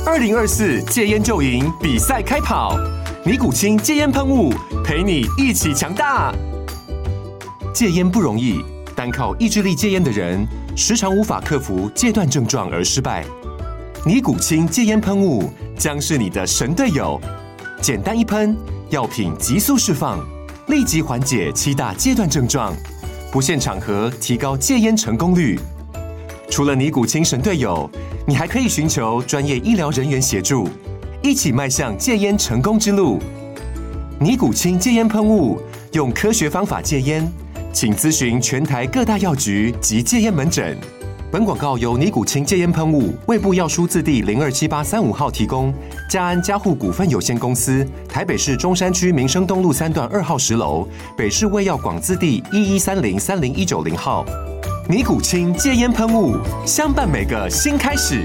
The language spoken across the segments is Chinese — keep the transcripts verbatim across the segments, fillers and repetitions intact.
二零二四戒烟就赢比赛开跑，尼古清戒烟喷雾陪你一起强大。戒烟不容易，单靠意志力戒烟的人，时常无法克服戒断症状而失败。尼古清戒烟喷雾将是你的神队友，简单一喷，药品急速释放，立即缓解七大戒断症状，不限场合提高戒烟成功率。除了尼古清神队友，你还可以寻求专业医疗人员协助，一起迈向戒烟成功之路。尼古清戒烟喷雾，用科学方法戒烟，请咨询全台各大药局及戒烟门诊。本广告由尼古清戒烟喷雾、卫部药书字第零二七八三五号提供，嘉安嘉护股份有限公司，台北市中山区民生东路三段二号十楼，北市卫药广字第一一三零三零一九零号。尼古清戒烟喷雾，相伴每个新开始。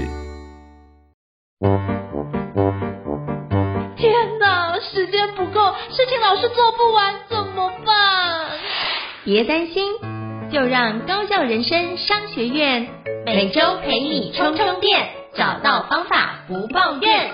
天哪，时间不够，事情老是做不完，怎么办？ 别担心，就让高效人生商学院每周陪你充充电，找到方法不抱怨。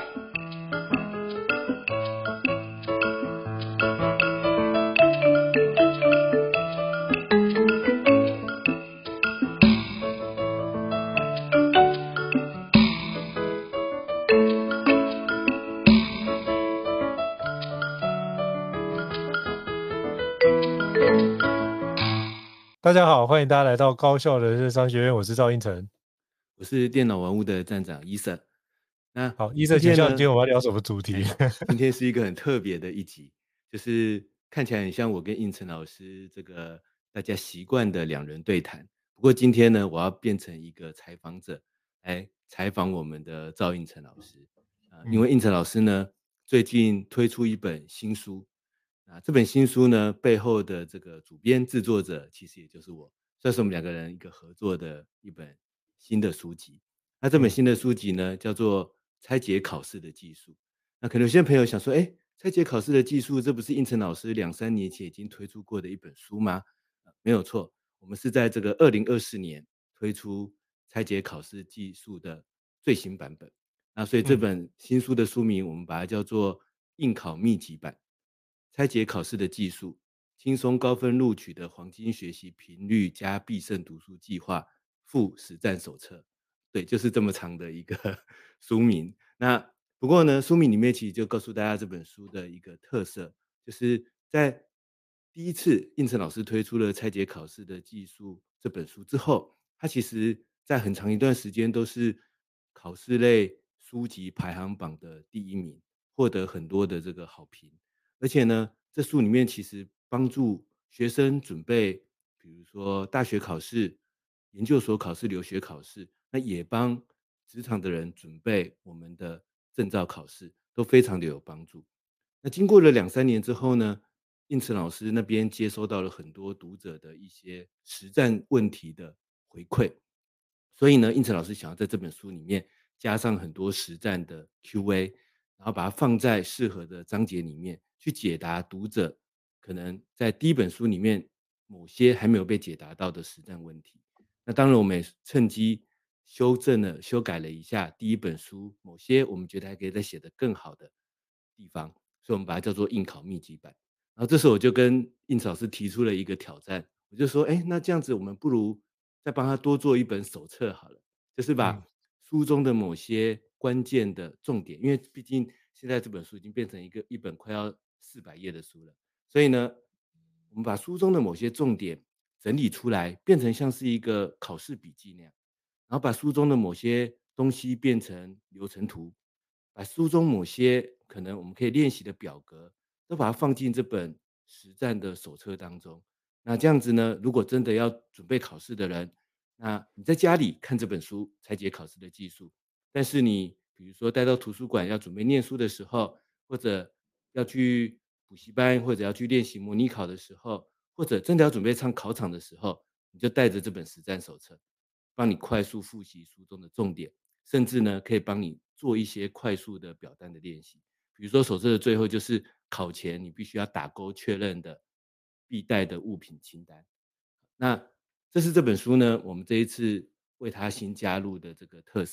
大家好，欢迎大家来到高效人生商学院，我是赵英成， 我是电脑玩物的站长伊森。那好，伊森，请教今天我们要聊什么主题？ 今天是一个很特别的一集，就是看起来很像我跟应成老师这个大家习惯的两人对谈。不过今天呢，我要变成一个采访者来采访我们的赵应成老师、呃、因为应成老师呢最近推出一本新书。啊，这本新书呢，背后的这个主编制作者，其实也就是我，算是我们两个人一个合作的一本新的书籍。那这本新的书籍呢，叫做《拆解考试的技术》。那可能有些朋友想说，哎，拆解考试的技术，这不是应成老师两三年前已经推出过的一本书吗？呃、没有错，我们是在这个二零二四年推出拆解考试技术的最新版本。那所以这本新书的书名，我们把它叫做应考秘籍版。拆解考试的技术，轻松高分录取的黄金学习频率加必胜读书计划附实战手册。对，就是这么长的一个书名。那不过呢，书名里面其实就告诉大家这本书的一个特色，就是在第一次应成老师推出了拆解考试的技术这本书之后，它其实在很长一段时间都是考试类书籍排行榜的第一名，获得很多的这个好评。而且呢，这书里面其实帮助学生准备，比如说大学考试、研究所考试、留学考试，那也帮职场的人准备我们的证照考试，都非常的有帮助。那经过了两三年之后呢，应成老师那边接收到了很多读者的一些实战问题的回馈，所以呢，应成老师想要在这本书里面加上很多实战的 Q A， 然后把它放在适合的章节里面，去解答读者可能在第一本书里面某些还没有被解答到的实战问题。那当然我们也趁机修正了修改了一下第一本书某些我们觉得还可以再写得更好的地方，所以我们把它叫做应考秘籍版。然后这时候我就跟应成老师提出了一个挑战，我就说，哎，那这样子我们不如再帮他多做一本手册好了，就是把书中的某些关键的重点，因为毕竟现在这本书已经变成一个一本快要四百页的书了，所以呢，我们把书中的某些重点整理出来，变成像是一个考试笔记那样，然后把书中的某些东西变成流程图，把书中某些可能我们可以练习的表格，都把它放进这本实战的手册当中。那这样子呢，如果真的要准备考试的人，那你在家里看这本书拆解考试的技术，但是你比如说带到图书馆要准备念书的时候，或者要去补习班，或者要去练习模拟考的时候，或者真的要准备上考场的时候，你就带着这本实战手册，帮你快速复习书中的重点，甚至呢可以帮你做一些快速的表单的练习。比如说手册的最后就是考前你必须要打勾确认的必带的物品清单。那这是这本书呢，我们这一次为它新加入的这个特色。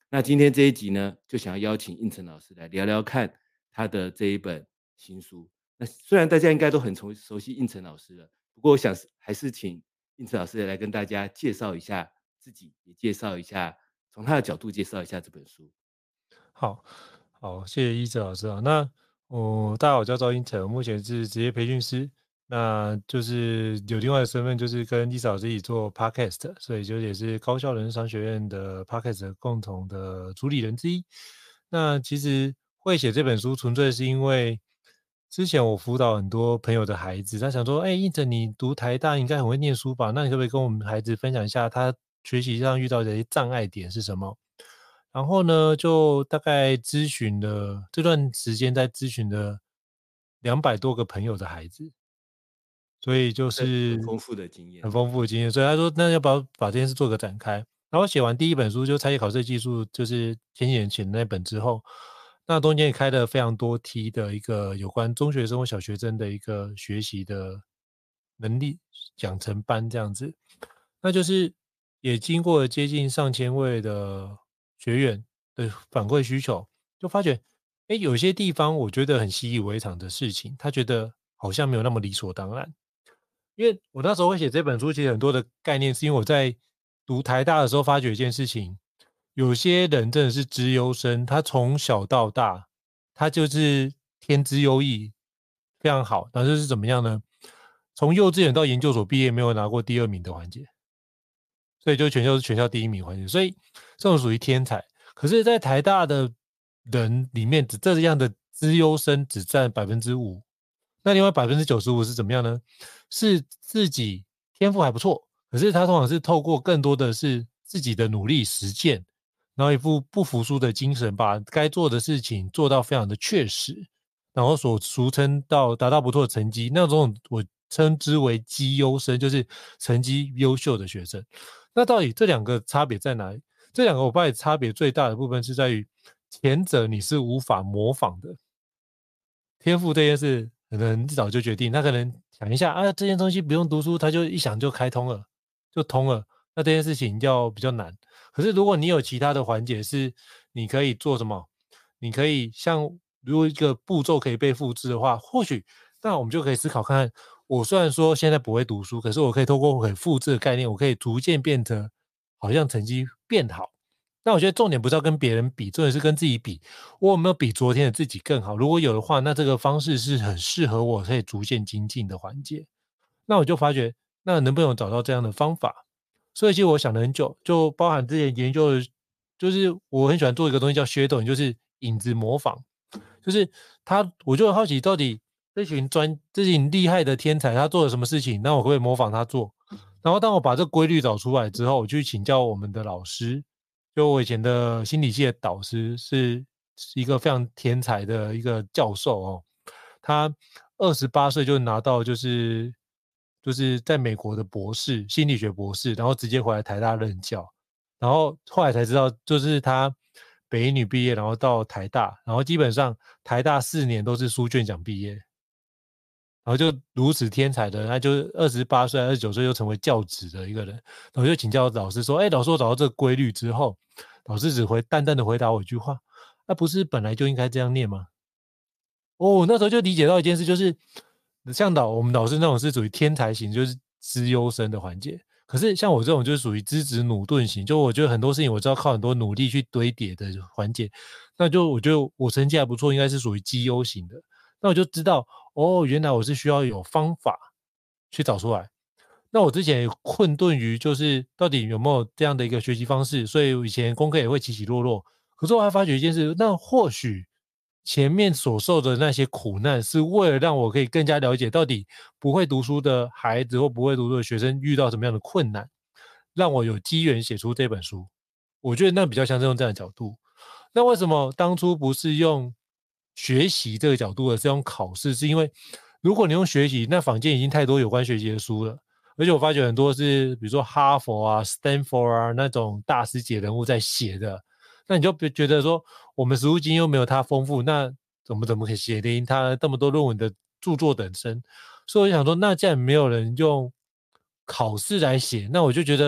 那今天这一集呢，就想要邀请应成老师来聊聊看他的这一本新书。那虽然大家应该都很熟熟悉应成老师了，不过我想还是请应成老师来跟大家介绍一下自己，也介绍一下从他的角度介绍一下这本书。 好，好，谢谢一哲老师啊。那我、哦、大家好，我叫赵英成，目前是职业培训师。那就是有另外的身份，就是跟伊哲老师一起做 podcast， 所以就也是高效人生商学院的 podcast 共同的主理人之一。那其实会写这本书，纯粹是因为之前我辅导很多朋友的孩子，他想说，哎，英成你读台大应该很会念书吧？那你可不可以跟我们孩子分享一下他学习上遇到的一些障碍点是什么？然后呢，就大概咨询了这段时间，在咨询了两百多个朋友的孩子，所以就是很丰富的经验， 很丰富的经验。所以他说，那要不要把这件事做个展开？然后写完第一本书，就拆解考试技术，就是前几年写的那本之后，那中间也开了非常多梯的一个有关中学生或小学生的一个学习的能力养成班这样子。那就是也经过了接近上千位的学员的反馈需求，就发觉，哎，有些地方我觉得很习以为常的事情，他觉得好像没有那么理所当然。因为我那时候会写这本书，其实很多的概念是因为我在读台大的时候发觉一件事情，有些人真的是资优生，他从小到大，他就是天资优异，非常好，但是是怎么样呢？从幼稚园到研究所毕业，没有拿过第二名的环节，所以就全校是全校第一名环节，所以这种属于天才。可是，在台大的人里面，只这样的资优生只占百分之五。那另外百分之九十五是怎么样呢？是自己天赋还不错，可是他通常是透过更多的是自己的努力实践，然后一副不服输的精神，把该做的事情做到非常的确实，然后所俗称到达到不错的成绩，那种我称之为绩优生，就是成绩优秀的学生。那到底这两个差别在哪里？这两个我发现差别最大的部分是在于，前者你是无法模仿的，天赋这件事可能一早就决定，他可能想一下啊，这件东西不用读书，他就一想就开通了，就通了。那这件事情要比较难。可是如果你有其他的环节是你可以做什么，你可以像如果一个步骤可以被复制的话，或许那我们就可以思考看看，我虽然说现在不会读书，可是我可以透过可以复制的概念，我可以逐渐变得好像成绩变好。那我觉得重点不是要跟别人比，重点是跟自己比，我有没有比昨天的自己更好？如果有的话，那这个方式是很适合我可以逐渐精进的环节。那我就发觉，那能不能找到这样的方法？所以其实我想了很久，就包含之前研究的，就是我很喜欢做一个东西叫 shadowing，就是影子模仿，就是他，我就很好奇到底这群专这群厉害的天才他做了什么事情，那我可不可以模仿他做？然后当我把这规律找出来之后，我去请教我们的老师。就我以前的心理系的导师是一个非常天才的一个教授哦，他二十八岁就拿到就是就是在美国的博士心理学博士，然后直接回来台大任教，然后后来才知道就是他北一女毕业，然后到台大，然后基本上台大四年都是书卷奖毕业。然后就如此天才的，他就二十八岁、二十九岁就成为教职的一个人。然后就请教老师说：“哎，老师，我找到这个规律之后，老师只回淡淡的回答我一句话：那、啊、不是本来就应该这样念吗？”哦，那时候就理解到一件事，就是像老我们老师那种是属于天才型，就是资优生的环节。可是像我这种就是属于资质努钝型，就我觉得很多事情我知道靠很多努力去堆叠的环节。那就我觉得我成绩还不错，应该是属于绩优型的。那我就知道。哦，原来我是需要有方法去找出来。那我之前也困顿于就是到底有没有这样的一个学习方式，所以我以前功课也会起起落落。可是我还发觉一件事，那或许前面所受的那些苦难是为了让我可以更加了解到底不会读书的孩子或不会读书的学生遇到什么样的困难，让我有机缘写出这本书。我觉得那比较像是用这样的角度。那为什么当初不是用学习这个角度的是用考试，是因为如果你用学习，那坊间已经太多有关学习的书了，而且我发觉很多是比如说哈佛啊、Stanford 啊那种大师级人物在写的，那你就觉得说我们实务经验又没有他丰富，那怎么怎么可以写得赢他这么多论文的著作等身？所以我想说，那既然没有人用考试来写，那我就觉得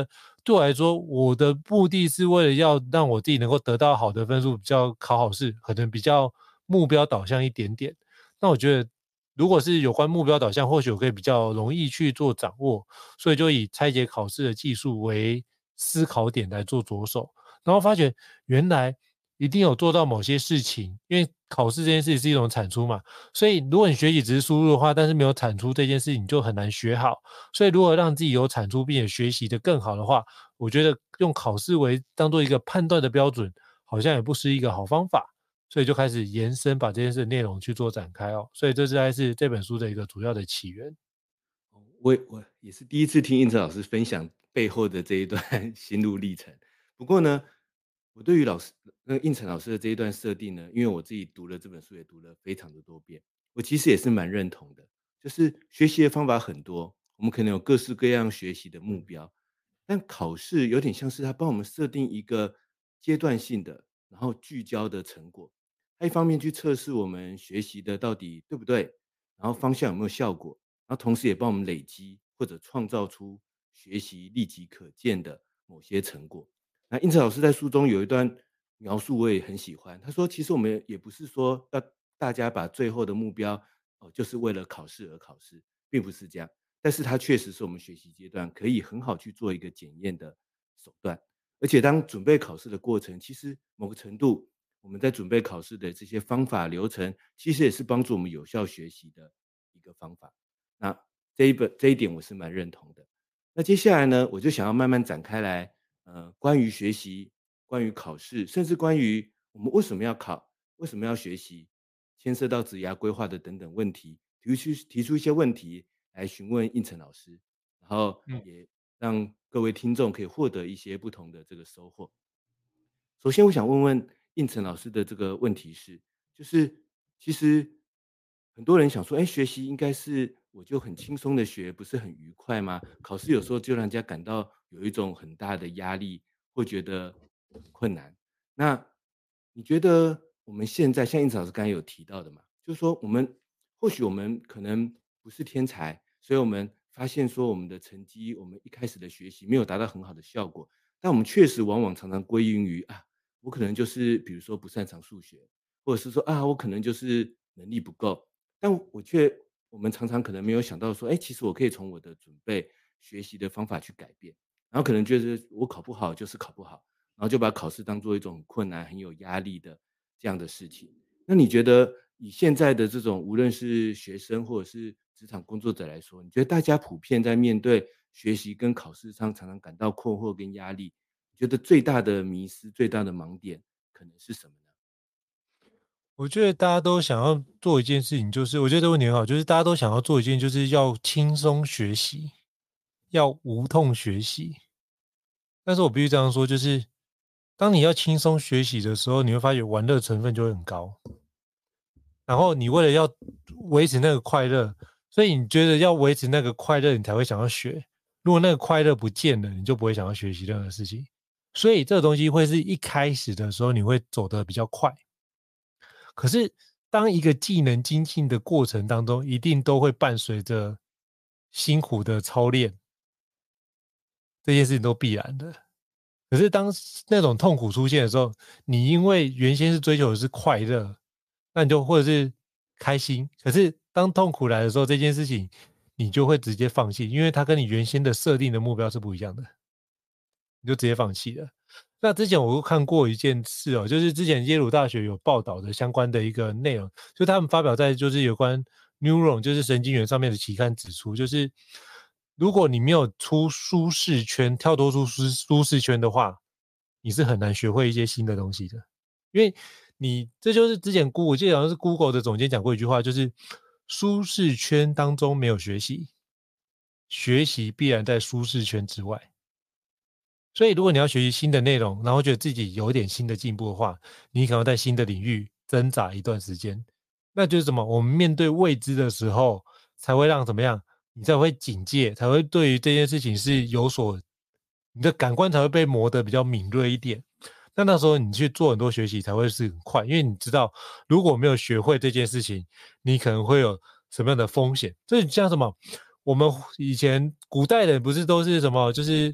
对我来说，我的目的是为了要让我自己能够得到好的分数，比较考好试，可能比较目标导向一点点。那我觉得，如果是有关目标导向，或许我可以比较容易去做掌握，所以就以拆解考试的技术为思考点来做着手，然后发觉原来一定有做到某些事情，因为考试这件事情是一种产出嘛，所以如果你学习只是输入的话，但是没有产出这件事情，你就很难学好。所以如何让自己有产出，并且学习的更好的话，我觉得用考试为当做一个判断的标准，好像也不是一个好方法。所以就开始延伸，把这件事的内容去做展开哦。所以这大概是这本书的一个主要的起源。 我我也是第一次听应成老师分享背后的这一段心路历程。不过呢，我对于老师那应成老师的这一段设定呢，因为我自己读了这本书，也读了非常的多遍，我其实也是蛮认同的。就是学习的方法很多，我们可能有各式各样学习的目标，但考试有点像是他帮我们设定一个阶段性的，然后聚焦的成果。他一方面去测试我们学习的到底对不对，然后方向有没有效果，然后同时也帮我们累积或者创造出学习立即可见的某些成果。那应成老师在书中有一段描述，我也很喜欢。他说，其实我们也不是说要大家把最后的目标哦，就是为了考试而考试，并不是这样。但是它确实是我们学习阶段可以很好去做一个检验的手段。而且当准备考试的过程，其实某个程度，我们在准备考试的这些方法流程，其实也是帮助我们有效学习的一个方法。那这一本这一点我是蛮认同的。那接下来呢，我就想要慢慢展开来，呃，关于学习、关于考试，甚至关于我们为什么要考、为什么要学习，牵涉到职涯规划的等等问题，提出提出一些问题来询问应成老师，然后也让各位听众可以获得一些不同的这个收获。首先，我想问问应成老师的这个问题是，就是其实很多人想说，哎，学习应该是我就很轻松的学，不是很愉快吗？考试有时候就让人家感到有一种很大的压力，会觉得很困难。那你觉得我们现在像应成老师刚才有提到的嘛，就是说我们或许我们可能不是天才，所以我们发现说我们的成绩，我们一开始的学习没有达到很好的效果，但我们确实往往常常归因于啊，我可能就是比如说不擅长数学，或者是说啊，我可能就是能力不够，但我却我们常常可能没有想到说，哎，其实我可以从我的准备学习的方法去改变，然后可能觉得我考不好就是考不好，然后就把考试当做一种很困难、很有压力的这样的事情。那你觉得以现在的这种无论是学生或者是职场工作者来说，你觉得大家普遍在面对学习跟考试上常常感到困惑跟压力，你觉得最大的迷思、最大的盲点可能是什么呢？ 我觉得大家都想要做一件事情，就是我觉得这个问题很好，就是大家都想要做一件，就是要轻松学习，要无痛学习。但是我必须这样说，就是当你要轻松学习的时候，你会发现玩乐成分就会很高。然后你为了要维持那个快乐，所以你觉得要维持那个快乐，你才会想要学。如果那个快乐不见了，你就不会想要学习任何事情。所以这个东西会是一开始的时候你会走得比较快。可是当一个技能精进的过程当中，一定都会伴随着辛苦的操练，这件事情都必然的。可是当那种痛苦出现的时候，你因为原先是追求的是快乐，那你就或者是开心，可是当痛苦来的时候，这件事情你就会直接放弃，因为它跟你原先的设定的目标是不一样的，你就直接放弃了。那之前我又看过一件事哦，就是之前耶鲁大学有报道的相关的一个内容，就他们发表在就是有关 neuron 就是神经元上面的期刊指出，就是如果你没有出舒适圈，跳脱出舒舒适圈的话，你是很难学会一些新的东西的。因为你这就是之前 Google 我记得好像是 Google 的总监讲过一句话，就是舒适圈当中没有学习，学习必然在舒适圈之外。所以如果你要学习新的内容，然后觉得自己有点新的进步的话，你可能在新的领域挣扎一段时间。那就是什么？我们面对未知的时候，才会让怎么样？你才会警戒，才会对于这件事情是有所，你的感官才会被磨得比较敏锐一点。那那时候你去做很多学习才会是很快，因为你知道如果没有学会这件事情，你可能会有什么样的风险。这像什么？我们以前古代人不是都是什么？就是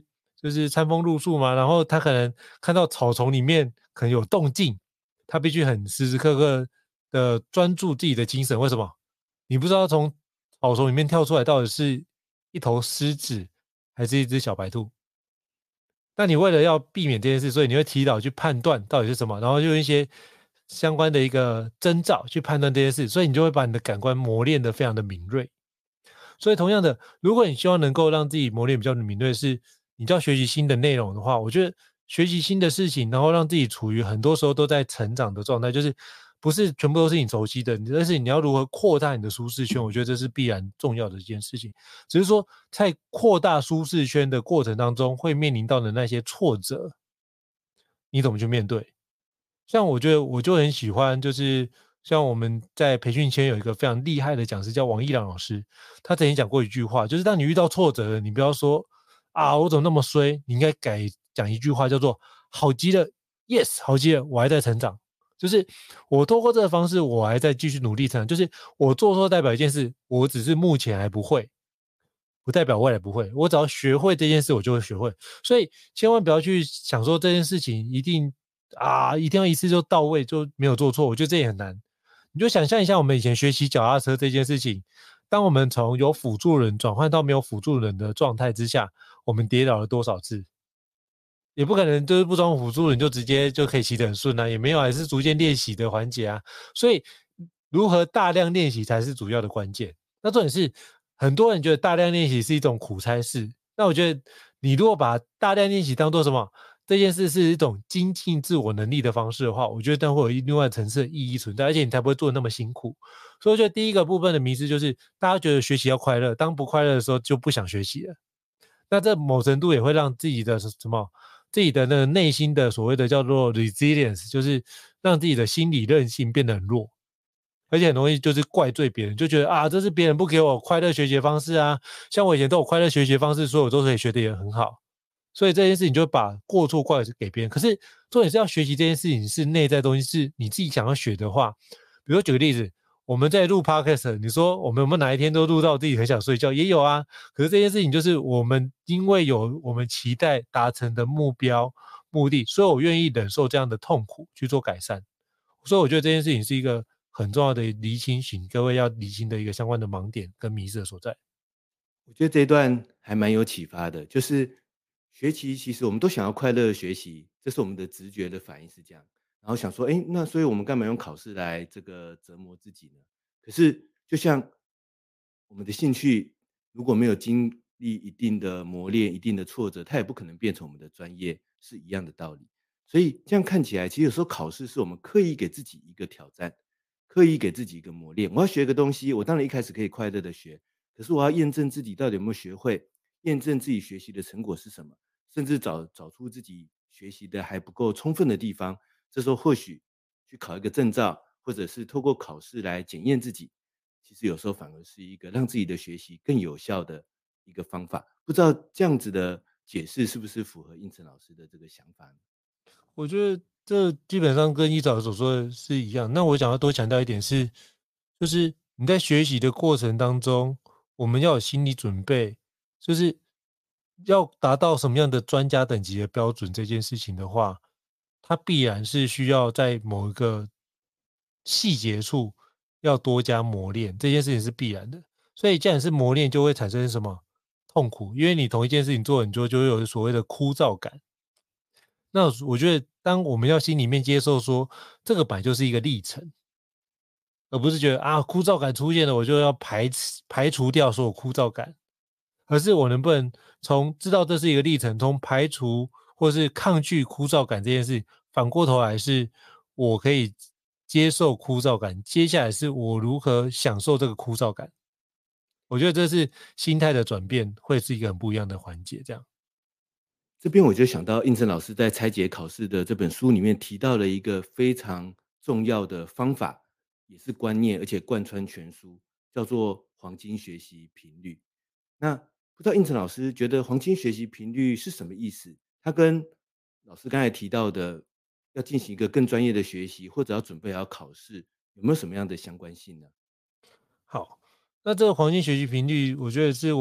就是餐风露宿嘛，然后他可能看到草丛里面可能有动静，他必须很时时刻刻的专注自己的精神。为什么？你不知道从草丛里面跳出来到底是一头狮子还是一只小白兔。那你为了要避免这件事，所以你会提早去判断到底是什么，然后就用一些相关的一个征兆去判断这件事，所以你就会把你的感官磨练得非常的敏锐。所以同样的，如果你希望能够让自己磨练比较敏锐，是你就要学习新的内容的话，我觉得学习新的事情，然后让自己处于很多时候都在成长的状态，就是不是全部都是你熟悉的，但是你要如何扩大你的舒适圈，我觉得这是必然重要的一件事情。只是说在扩大舒适圈的过程当中，会面临到的那些挫折，你怎么去面对？像我觉得我就很喜欢，就是像我们在培训圈有一个非常厉害的讲师叫王一良老师，他曾经讲过一句话，就是当你遇到挫折了，你不要说啊我怎么那么衰，你应该改讲一句话叫做好极了 ，yes 好极了，我还在成长。就是我透过这个方式，我还在继续努力成长。就是我做错代表一件事，我只是目前还不会，不代表未来不会。我只要学会这件事，我就会学会。所以千万不要去想说这件事情一定啊，一定要一次就到位，就没有做错。我觉得这也很难。你就想象一下，我们以前学习脚踏车这件事情，当我们从有辅助人转换到没有辅助人的状态之下，我们跌倒了多少次？也不可能就是不装辅助人就直接就可以骑得很顺啊，也没有，还是逐渐练习的环节啊。所以如何大量练习才是主要的关键。那重点是，很多人觉得大量练习是一种苦差事，那我觉得你如果把大量练习当做什么，这件事是一种精进自我能力的方式的话，我觉得但会有另外层次的意义存在，而且你才不会做得那么辛苦。所以我觉得第一个部分的迷思就是，大家觉得学习要快乐，当不快乐的时候就不想学习了。那这某程度也会让自己的什么？自己的那个内心的所谓的叫做 resilience， 就是让自己的心理韧性变得很弱，而且很容易就是怪罪别人，就觉得啊，这是别人不给我快乐学习的方式啊，像我以前都有快乐学习的方式，所以我都可以学得也很好，所以这件事情就把过错怪给别人。可是重点是要学习这件事情是内在的东西，是你自己想要学的话，比如说举个例子，我们在录 podcast， 你说我们有没有哪一天都录到自己很想睡觉？也有啊。可是这件事情就是我们因为有我们期待达成的目标目的，所以我愿意忍受这样的痛苦去做改善。所以我觉得这件事情是一个很重要的厘清，请各位要厘清的一个相关的盲点跟迷思的所在。 我觉得这一段还蛮有启发的，就是学习其实我们都想要快乐的学习，这是我们的直觉的反应是这样。然后想说，哎，那所以我们干嘛用考试来这个折磨自己呢？可是就像我们的兴趣，如果没有经历一定的磨练、一定的挫折，它也不可能变成我们的专业，是一样的道理。所以这样看起来，其实有时候考试是我们刻意给自己一个挑战，刻意给自己一个磨练。我要学一个东西，我当然一开始可以快乐的学，可是我要验证自己到底有没有学会，验证自己学习的成果是什么，甚至找找出自己学习的还不够充分的地方。这时候或许去考一个证照，或者是透过考试来检验自己，其实有时候反而是一个让自己的学习更有效的一个方法。不知道这样子的解释是不是符合应成老师的这个想法呢？ 我觉得这基本上跟一早所说的是一样。那我想要多强调一点是，就是你在学习的过程当中，我们要有心理准备，就是要达到什么样的专家等级的标准这件事情的话，它必然是需要在某一个细节处要多加磨练，这件事情是必然的。所以既然是磨练，就会产生什么痛苦？因为你同一件事情做很久，就会有所谓的枯燥感。那我觉得，当我们要心里面接受说，这个本来就是一个历程，而不是觉得啊枯燥感出现了，我就要排斥排除掉所有枯燥感，而是我能不能从知道这是一个历程，从排除或是抗拒枯燥感这件事，反过头来是我可以接受枯燥感，接下来是我如何享受这个枯燥感。我觉得这是心态的转变，会是一个很不一样的环节。这样， 这边我就想到应成老师在拆解考试的这本书里面提到了一个非常重要的方法，也是观念，而且贯穿全书，叫做黄金学习频率。那不知道应成老师觉得黄金学习频率是什么意思？它跟老师刚才提到的要进行一个更专业的学习，或者要准备好考试，有没有什么样的相关性呢？ 好，那这个黄金学习频率，我觉得是我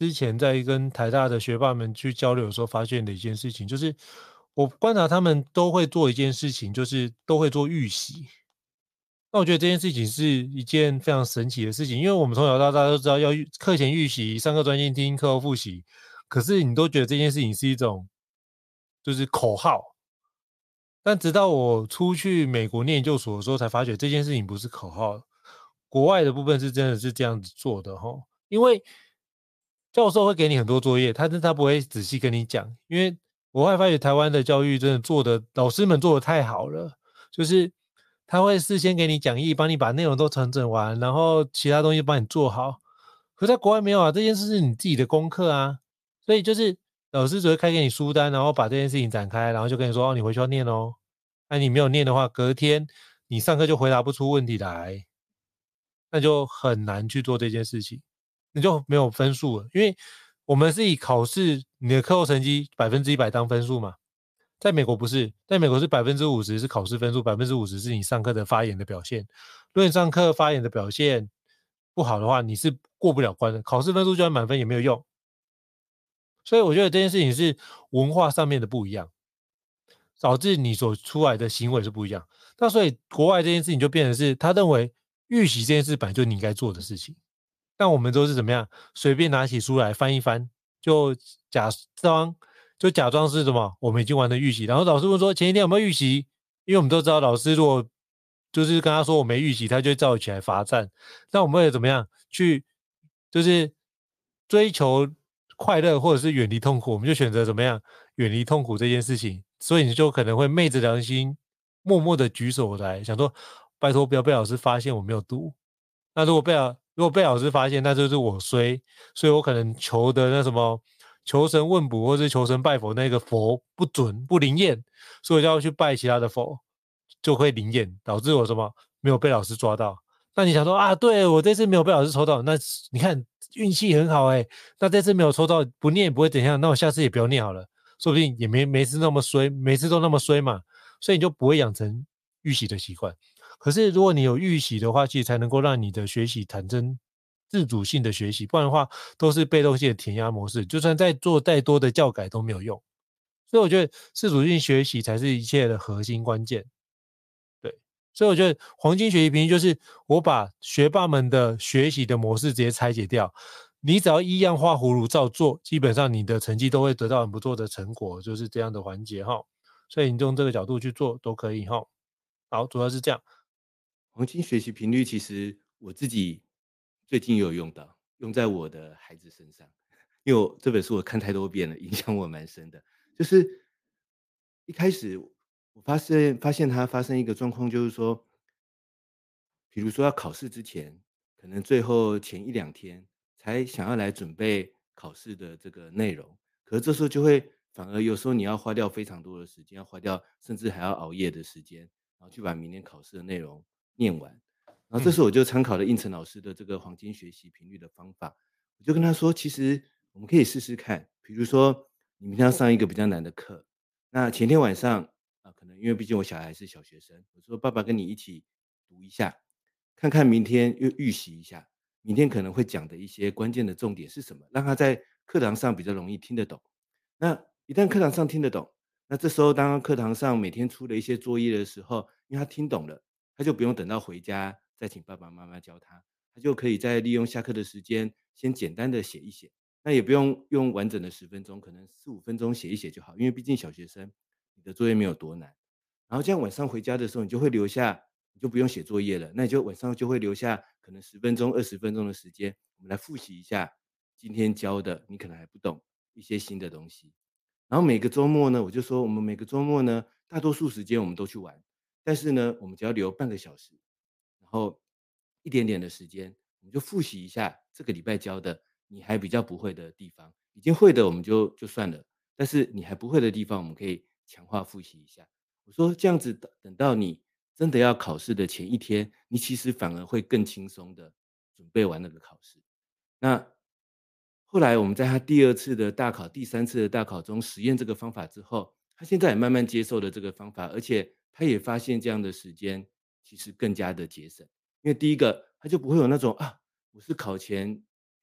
之前在跟台大的学霸们去交流的时候发现的一件事情，就是我观察他们都会做一件事情，就是都会做预习。那我觉得这件事情是一件非常神奇的事情，因为我们从小到大都知道要预课前预习，上课专心听，课后复习，可是你都觉得这件事情是一种就是口号。但直到我出去美国念研究所的时候，才发觉这件事情不是口号，国外的部分是真的是这样子做的齁。因为教授会给你很多作业，但是他不会仔细跟你讲，因为我会发觉台湾的教育真的做的，老师们做的太好了，就是他会事先给你讲义，帮你把内容都重整完，然后其他东西帮你做好。可在国外没有啊，这件事是你自己的功课啊，所以就是老师只会开给你书单，然后把这件事情展开，然后就跟你说，哦，你回去要念哦。那你没有念的话，隔天你上课就回答不出问题来，那就很难去做这件事情，你就没有分数了。因为我们是以考试你的课后成绩百分之一百当分数嘛，在美国不是，在美国是百分之五十是考试分数，百分之五十是你上课的发言的表现。如果你上课发言的表现不好的话，你是过不了关的，考试分数就算满分也没有用。所以我觉得这件事情是文化上面的不一样，导致你所出来的行为是不一样。那所以国外这件事情就变成是他认为预习这件事本来就你应该做的事情，但我们都是怎么样，随便拿起书来翻一翻，就假装就假装是什么，我们已经完了预习。然后老师问说前一天有没有预习，因为我们都知道老师如果就是跟他说我没预习，他就会叫起来罚站。那我们会怎么样去就是追求快乐或者是远离痛苦，我们就选择怎么样远离痛苦这件事情。所以你就可能会昧着良心默默的举手来想说，拜托不要被老师发现我没有读。那如果被老如果被老师发现，那就是我衰，所以我可能求的那什么求神问卜或是求神拜佛那个佛不准不灵验，所以我就要去拜其他的佛，就会灵验，导致我什么没有被老师抓到。那你想说啊，对我这次没有被老师抽到，那你看运气很好哎、欸，那这次没有抽到，不念也不会怎样，那我下次也不要念好了，说不定也没每次那么衰，每次都那么衰嘛，所以你就不会养成预习的习惯。可是如果你有预习的话，其实才能够让你的学习产生自主性的学习，不然的话都是被动性的填鸭模式，就算再做再多的教改都没有用。所以我觉得自主性学习才是一切的核心关键。对，所以我觉得黄金学习频率就是我把学霸们的学习的模式直接拆解掉，你只要一样画葫芦照做，基本上你的成绩都会得到很不错的成果，就是这样的环节哈。所以你用这个角度去做都可以哈。好，主要是这样。 黄金学习频率其实我自己最近也有用到，用在我的孩子身上，因为我这本书我看太多遍了，影响我蛮深的。就是一开始我发现发现它发生一个状况，就是说，比如说要考试之前，可能最后前一两天才想要来准备考试的这个内容，可是这时候就会反而有时候你要花掉非常多的时间，要花掉甚至还要熬夜的时间，然后去把明天考试的内容念完。然后这时候我就参考了应成老师的这个黄金学习频率的方法，我就跟他说，其实我们可以试试看，比如说你明天要上一个比较难的课，那前天晚上啊，可能因为毕竟我小孩还是小学生，我说爸爸跟你一起读一下，看看明天又预习一下，明天可能会讲的一些关键的重点是什么，让他在课堂上比较容易听得懂。那一旦课堂上听得懂，那这时候当课堂上每天出了一些作业的时候，因为他听懂了，他就不用等到回家再请爸爸妈妈教他，他就可以在利用下课的时间先简单的写一写，那也不用用完整的十分钟，可能四五分钟写一写就好，因为毕竟小学生，你的作业没有多难。然后这样晚上回家的时候，你就会留下，你就不用写作业了，那你就晚上就会留下可能十分钟、二十分钟的时间，我们来复习一下今天教的，你可能还不懂一些新的东西。然后每个周末呢，我就说我们每个周末呢，大多数时间我们都去玩，但是呢，我们只要留半个小时，然后一点点的时间，我们就复习一下这个礼拜教的你还比较不会的地方，已经会的我们就就算了，但是你还不会的地方，我们可以强化复习一下。我说这样子等等到你真的要考试的前一天，你其实反而会更轻松的准备完那个考试。那后来我们在他第二次的大考、第三次的大考中实验这个方法之后，他现在也慢慢接受了这个方法，而且他也发现这样的时间其实更加的节省。因为第一个，他就不会有那种啊，我是考前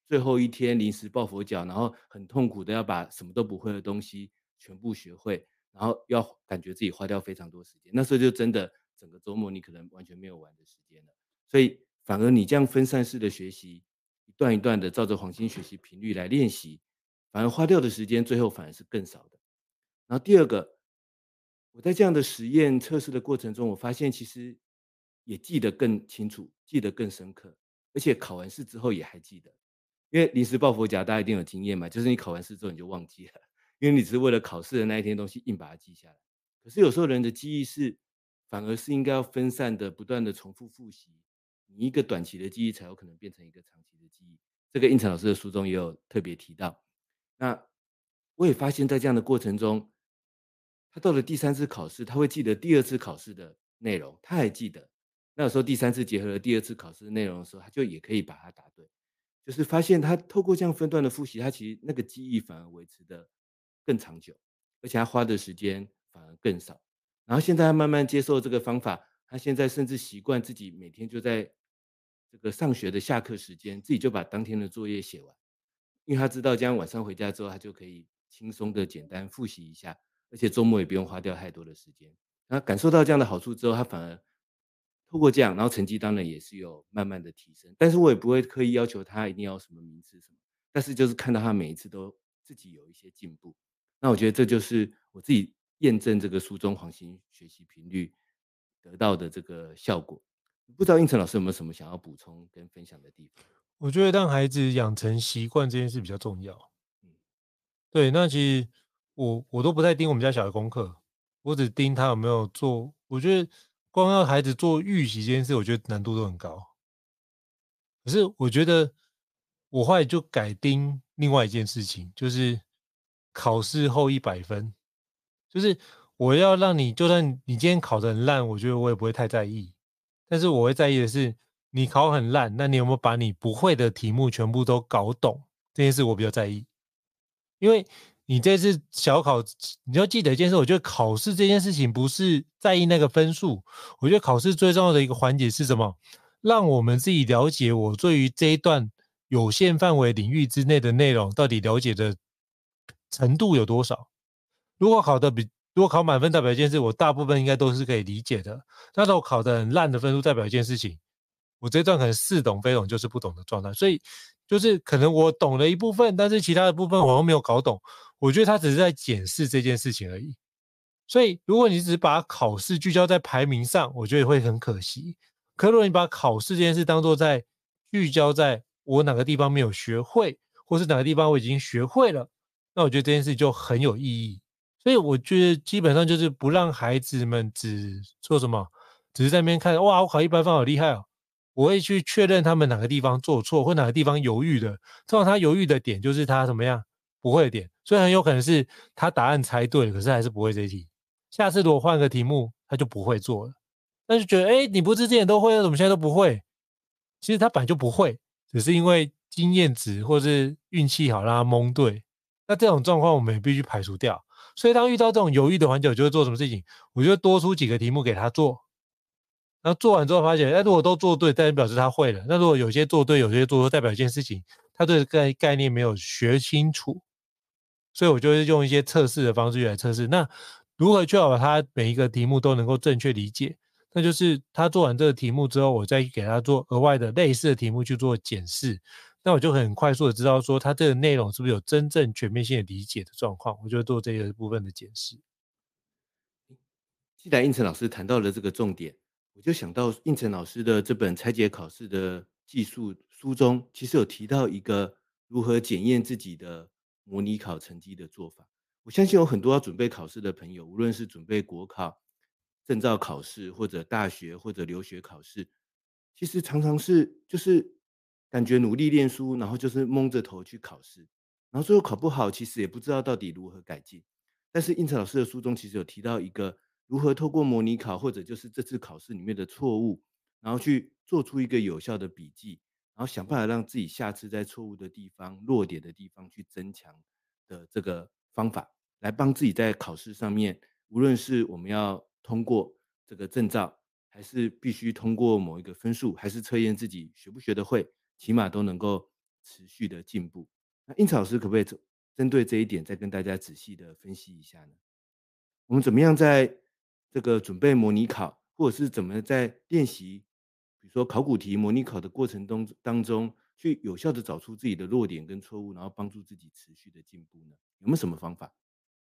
最后一天临时抱佛脚，然后很痛苦的要把什么都不会的东西全部学会，然后要感觉自己花掉非常多时间，那时候就真的整个周末你可能完全没有玩的时间了。所以反而你这样分散式的学习，一段一段的照着黄金学习频率来练习，反而花掉的时间最后反而是更少的。然后第二个，我在这样的实验测试的过程中，我发现其实也记得更清楚，记得更深刻，而且考完试之后也还记得。因为临时抱佛脚，大家一定有经验嘛，就是你考完试之后你就忘记了，因为你只是为了考试的那一天东西硬把它记下来。可是有时候人的记忆是反而是应该要分散的，不断的重复复习，你一个短期的记忆才有可能变成一个长期的记忆。这个应成老师的书中也有特别提到。那我也发现在这样的过程中，他到了第三次考试，他会记得第二次考试的内容，他还记得。那有时候第三次结合了第二次考试的内容的时候，他就也可以把它答对。就是发现他透过这样分段的复习，他其实那个记忆反而维持的更长久，而且他花的时间反而更少。然后现在他慢慢接受这个方法，他现在甚至习惯自己每天就在这个上学的下课时间，自己就把当天的作业写完，因为他知道这样晚上回家之后，他就可以轻松的简单复习一下，而且周末也不用花掉太多的时间。那感受到这样的好处之后，他反而透过这样，然后成绩当然也是有慢慢的提升，但是我也不会刻意要求他一定要什么名次什么，但是就是看到他每一次都自己有一些进步，那我觉得这就是我自己验证这个书中黄金学习频率得到的这个效果。不知道应成老师有没有什么想要补充跟分享的地方？ 我觉得让孩子养成习惯这件事比较重要。 嗯对，那其实我我都不太盯我们家小孩功课，我只盯他有没有做。我觉得光要孩子做预习这件事，我觉得难度都很高。可是我觉得我后来就改盯另外一件事情，就是考试后一百分，就是我要让你，就算你今天考得很烂，我觉得我也不会太在意。但是我会在意的是，你考很烂，那你有没有把你不会的题目全部都搞懂？这件事我比较在意。因为你这次小考，你要记得一件事，我觉得考试这件事情不是在意那个分数，我觉得考试最重要的一个环节是什么？让我们自己了解我对于这一段有限范围领域之内的内容到底了解的程度有多少。如果考的比如果考满分代表一件事，我大部分应该都是可以理解的。那如果考得很烂的分数代表一件事情，我这段可能似懂非懂，就是不懂的状态。所以就是可能我懂了一部分，但是其他的部分我又没有搞懂。我觉得他只是在检视这件事情而已。所以如果你只是把考试聚焦在排名上，我觉得会很可惜。可如果你把考试这件事当作在聚焦在我哪个地方没有学会，或是哪个地方我已经学会了，那我觉得这件事就很有意义。所以我觉得基本上就是不让孩子们只做什么，只是在那边看，哇，我考一百分好厉害哦。我会去确认他们哪个地方做错，或哪个地方犹豫的。通常他犹豫的点就是他怎么样不会的点，所以很有可能是他答案猜对了，可是还是不会这一题。下次如果换个题目，他就不会做了。那就觉得，哎，你不是之前都会，怎么现在都不会？其实他本来就不会，只是因为经验值或是运气好让他蒙对。那这种状况我们也必须排除掉。所以当遇到这种犹豫的环节，我就会做什么事情？我就多出几个题目给他做。然后做完之后发现，哎，如果都做对，代表是他会了。那如果有些做对，有些做错，代表一件事情，他对概概念没有学清楚。所以我就会用一些测试的方式来测试。那如何确保他每一个题目都能够正确理解？那就是他做完这个题目之后，我再给他做额外的类似的题目去做检视。那我就很快速的知道说他这个内容是不是有真正全面性的理解的状况，我就会做这个部分的检视。 既然应成老师谈到了这个重点，我就想到应成老师的这本拆解考试的技术书中，其实有提到一个如何检验自己的模拟考成绩的做法。我相信有很多要准备考试的朋友，无论是准备国考、证照考试，或者大学或者留学考试，其实常常是就是感觉努力练书，然后就是蒙着头去考试，然后最后考不好，其实也不知道到底如何改进。但是应成老师的书中其实有提到一个如何透过模拟考或者就是这次考试里面的错误，然后去做出一个有效的笔记，然后想办法让自己下次在错误的地方、弱点的地方去增强的这个方法，来帮自己在考试上面，无论是我们要通过这个证照，还是必须通过某一个分数，还是测验自己学不学得会，起码都能够持续的进步。那应成老师可不可以针对这一点再跟大家仔细的分析一下呢？我们怎么样在这个准备模拟考，或者是怎么在练习，比如说考古题、模拟考的过程中当中，去有效的找出自己的弱点跟错误，然后帮助自己持续的进步呢？有没有什么方法？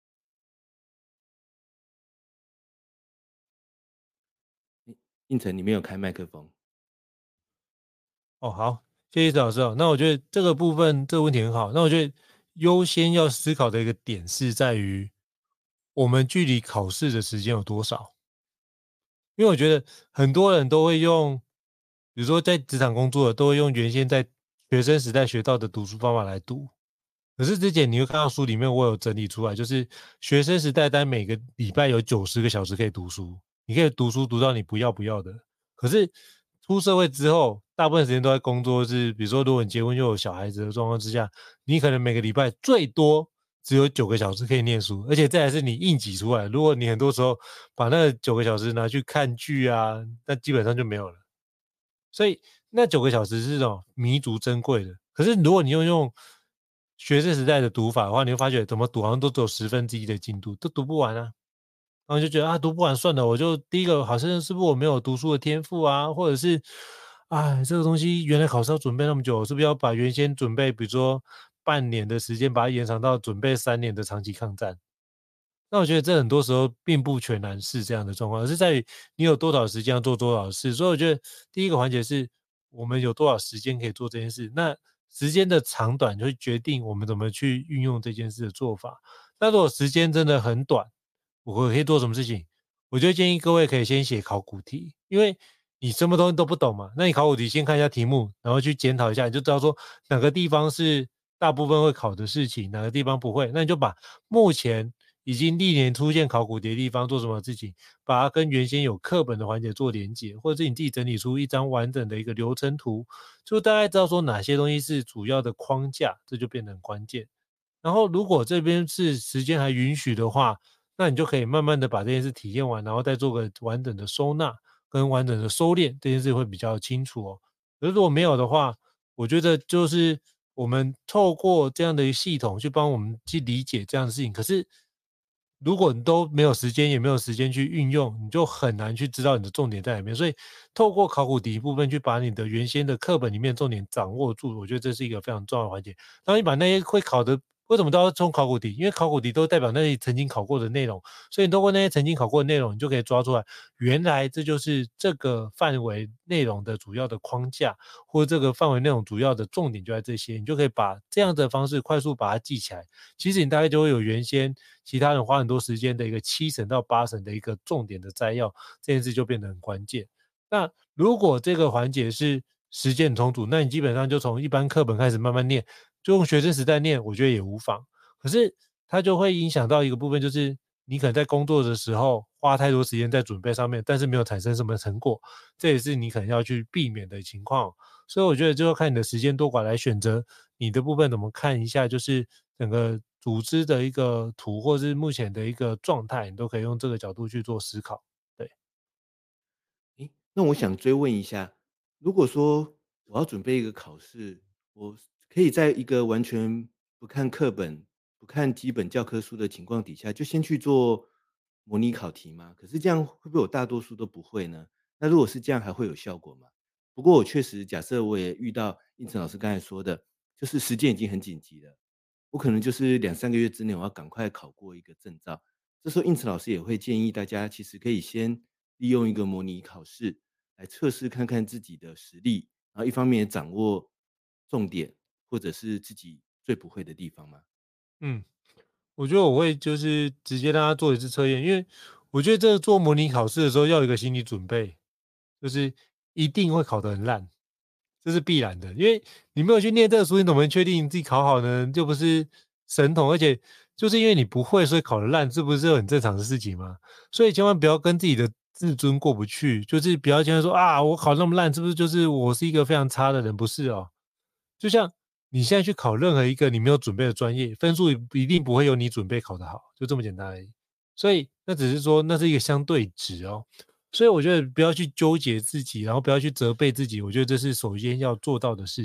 应成，你没有开麦克风。 哦，好，谢谢老师哦。那我觉得这个部分这个问题很好。那我觉得优先要思考的一个点是在于，我们距离考试的时间有多少？因为我觉得很多人都会用，比如说在职场工作的，都会用原先在学生时代学到的读书方法来读。可是之前你会看到书里面我有整理出来，就是学生时代，单每个礼拜有九十个小时可以读书，你可以读书读到你不要不要的。可是出社会之后，大部分时间都在工作，是比如说如果你结婚又有小孩子的状况之下，你可能每个礼拜最多只有九个小时可以念书，而且再来是你硬挤出来。如果你很多时候把那九个小时拿去看剧啊，那基本上就没有了。所以那九个小时是这种弥足珍贵的。可是如果你用用学生时代的读法的话，你会发觉怎么读好像都只有十分之一的进度，都读不完啊。然后就觉得啊，读不完算了，我就第一个好像是不是我没有读书的天赋啊，或者是啊这个东西原来考试要准备那么久，是不是要把原先准备比如说半年的时间，把它延长到准备三年的长期抗战？那我觉得这很多时候并不全然是这样的状况，而是在于你有多少时间要做多少事。所以我觉得第一个环节是我们有多少时间可以做这件事，那时间的长短就会决定我们怎么去运用这件事的做法。那如果时间真的很短，我可以做什么事情？我就建议各位可以先写考古题，因为你什么东西都不懂嘛，那你考古题先看一下题目，然后去检讨一下，你就知道说哪个地方是大部分会考的事情，哪个地方不会，那你就把目前已经历年出现考古题的地方做什么事情，把它跟原先有课本的环节做连结，或者是你自己整理出一张完整的一个流程图，就大概知道说哪些东西是主要的框架，这就变得很关键。然后如果这边是时间还允许的话，那你就可以慢慢的把这件事体验完，然后再做个完整的收纳跟完整的收敛，这件事会比较清楚哦。可是如果没有的话，我觉得就是我们透过这样的一个系统去帮我们去理解这样的事情，可是如果你都没有时间，也没有时间去运用，你就很难去知道你的重点在哪边。所以透过考古题部分去把你的原先的课本里面重点掌握住，我觉得这是一个非常重要的环节。当你把那些会考的，为什么都要冲考古题？因为考古题都代表那些曾经考过的内容，所以你通过那些曾经考过的内容，你就可以抓出来，原来这就是这个范围内容的主要的框架，或者这个范围内容主要的重点就在这些，你就可以把这样的方式快速把它记起来。其实你大概就会有原先其他人花很多时间的一个七成到八成的一个重点的摘要，这件事就变得很关键。那如果这个环节是时间很充足，那你基本上就从一般课本开始慢慢念，就用学生时代念，我觉得也无妨。可是它就会影响到一个部分，就是你可能在工作的时候花太多时间在准备上面，但是没有产生什么成果，这也是你可能要去避免的情况。所以我觉得就要看你的时间多寡来选择你的部分怎么看一下，就是整个组织的一个图，或是目前的一个状态，你都可以用这个角度去做思考。对。 诶，那我想追问一下，如果说我要准备一个考试，我可以在一个完全不看课本、不看基本教科书的情况底下，就先去做模拟考题吗？可是这样会不会我大多数都不会呢？那如果是这样，还会有效果吗？不过我确实假设我也遇到应成老师刚才说的，就是时间已经很紧急了，我可能就是两三个月之内我要赶快考过一个证照。这时候应成老师也会建议大家，其实可以先利用一个模拟考试来测试看看自己的实力，然后一方面也掌握重点，或者是自己最不会的地方嘛。 嗯。我觉得我会就是直接让他做一次测验，因为我觉得这个做模拟考试的时候要有一个心理准备，就是一定会考得很烂，这是必然的。因为你没有去念这个书，你怎么能确定你自己考好呢？就不是神童，而且就是因为你不会，所以考得烂，这不是很正常的事情吗？所以千万不要跟自己的自尊过不去，就是不要现在说啊，我考那么烂，是不是就是我是一个非常差的人？不是哦，就像你现在去考任何一个你没有准备的专业，分数一定不会有你准备考得好，就这么简单而已。所以那只是说那是一个相对值哦。所以我觉得不要去纠结自己，然后不要去责备自己，我觉得这是首先要做到的事情。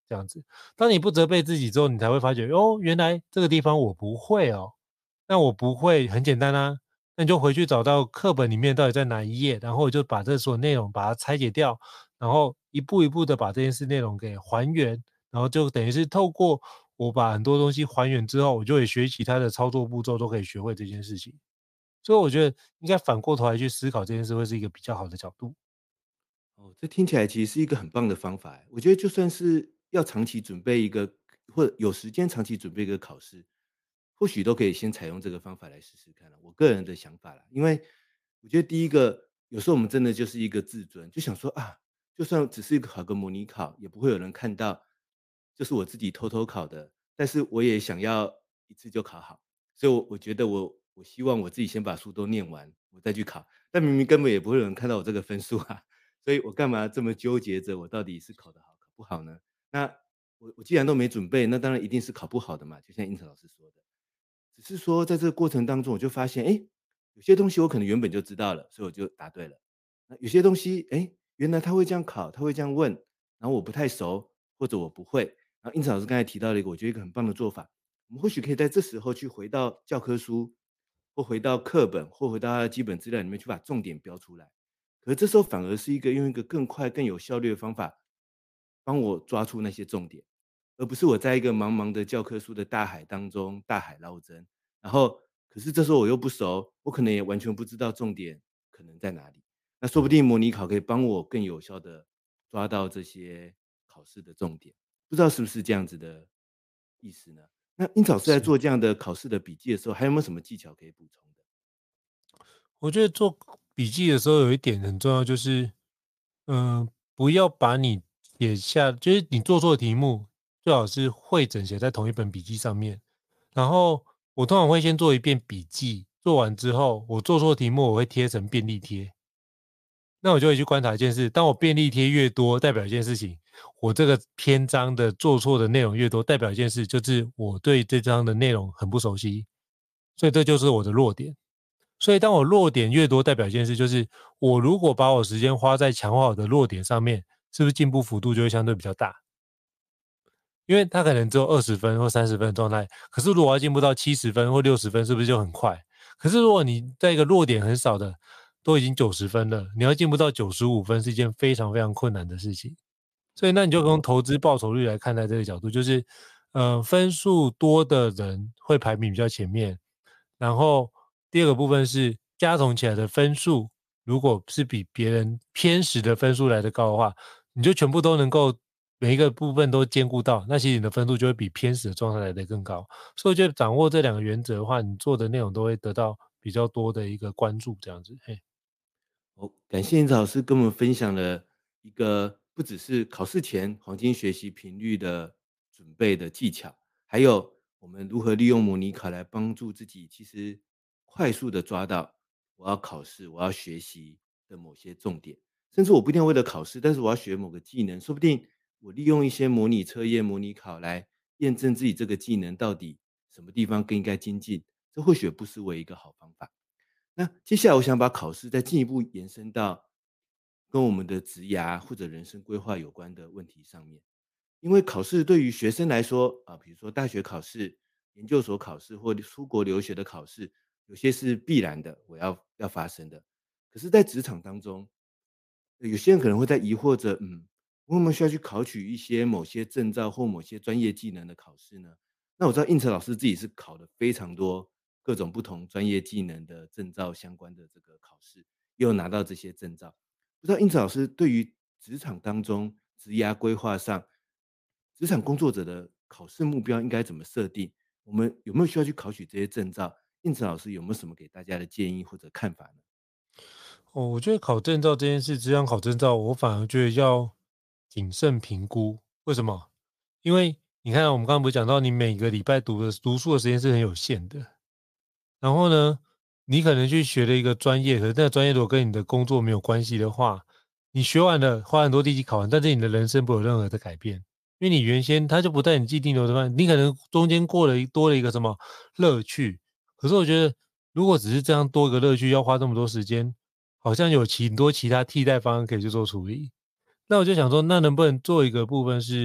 这样子。当你不责备自己之后，你才会发觉，哦，原来这个地方我不会哦。那我不会很简单啊，那你就回去找到课本里面到底在哪一页，然后我就把这所有内容把它拆解掉，然后一步一步的把这件事内容给还原，然后就等于是透过我把很多东西还原之后，我就会学习它的操作步骤，都可以学会这件事情。所以我觉得应该反过头来去思考这件事，会是一个比较好的角度。 哦，这听起来其实是一个很棒的方法欸。我觉得就算是要长期准备一个，或者有时间长期准备一个考试，或许都可以先采用这个方法来试试看啦，我个人的想法啦。因为我觉得第一个，有时候我们真的就是一个自尊，就想说啊，就算只是考个模拟考，也不会有人看到，就是我自己偷偷考的，但是我也想要一次就考好。所以我我觉得我我希望我自己先把书都念完，我再去考。但明明根本也不会有人看到我这个分数啊，所以我干嘛这么纠结着我到底是考得好考不好呢？那我我既然都没准备，那当然一定是考不好的嘛，就像应成老师说的。只是说在这个过程当中，我就发现，哎，有些东西我可能原本就知道了，所以我就答对了。那有些东西，哎，原来他会这样考，他会这样问，然后我不太熟，或者我不会。然后应成老师刚才提到了一个，我觉得一个很棒的做法，我们或许可以在这时候去回到教科书，或回到课本，或回到它的基本资料里面去把重点标出来。可是这时候反而是一个用一个更快、更有效率的方法，帮我抓出那些重点，而不是我在一个茫茫的教科书的大海当中大海捞针。然后，可是这时候我又不熟，我可能也完全不知道重点可能在哪里。那说不定模拟考可以帮我更有效的抓到这些考试的重点，不知道是不是这样子的意思呢？那英老师在是。 做这样的考试的笔记的时候，还有没有什么技巧可以补充的？ 我觉得做笔记的时候有一点很重要，就是，嗯、不要把你写下，就是你做错题目，最好是汇整写在同一本笔记上面。然后我通常会先做一遍笔记，做完之后，我做错题目我会贴成便利贴。那我就会去观察一件事，当我便利贴越多，代表一件事情，我这个篇章的做错的内容越多，代表一件事，就是我对这章的内容很不熟悉，所以这就是我的弱点。所以当我弱点越多，代表一件事，就是我如果把我时间花在强化我的弱点上面，是不是进步幅度就会相对比较大？因为他可能只有二十分或三十分的状态，可是如果我要进步到七十分或六十分，是不是就很快？可是如果你在一个弱点很少的，都已经九十分了，你要进步到九十五分是一件非常非常困难的事情。所以那你就从投资报酬率来看待这个角度，就是呃分数多的人会排名比较前面，然后第二个部分是加总起来的分数，如果是比别人偏食的分数来得高的话，你就全部都能够每一个部分都兼顾到，那其实你的分数就会比偏食的状态来得更高。所以我觉得掌握这两个原则的话，你做的内容都会得到比较多的一个关注，这样子。嘿， 哦，感谢林老师跟我们分享了一个不只是考试前黄金学习频率的准备的技巧，还有我们如何利用模拟考来帮助自己，其实快速的抓到我要考试、我要学习的某些重点，甚至我不一定要为了考试，但是我要学某个技能，说不定我利用一些模拟测验、模拟考来验证自己这个技能到底什么地方更应该精进，这或许不失为一个好方法。那接下来我想把考试再进一步延伸到跟我们的职涯或者人生规划有关的问题上面。因为考试对于学生来说，啊，比如说大学考试、研究所考试或出国留学的考试，有些是必然的，我要要发生的。可是，在职场当中，有些人可能会在疑惑着，嗯，我们需要去考取一些某些证照或某些专业技能的考试呢？那我知道应成老师自己是考了非常多各种不同专业技能的证照相关的这个考试，也有拿到这些证照。不知道应成老师对于职场当中职涯规划上，职场工作者的考试目标应该怎么设定？我们有没有需要去考取这些证照？应成老师有没有什么给大家的建议或者看法呢？ 哦，我觉得考证照这件事，只想考证照，我反而觉得要谨慎评估。为什么？因为你看，我们刚刚不是讲到，你每个礼拜读的读书的时间是很有限的。然后呢，你可能去学了一个专业，可是那个专业如果跟你的工作没有关系的话，你学完了，花很多力气考完，但是你的人生不会有任何的改变，因为你原先它就不在你既定流程范围，你可能中间过了一多了一个什么乐趣，可是我觉得如果只是这样多一个乐趣，要花这么多时间，好像有很多其他替代方案可以去做处理。那我就想说，那能不能做一个部分是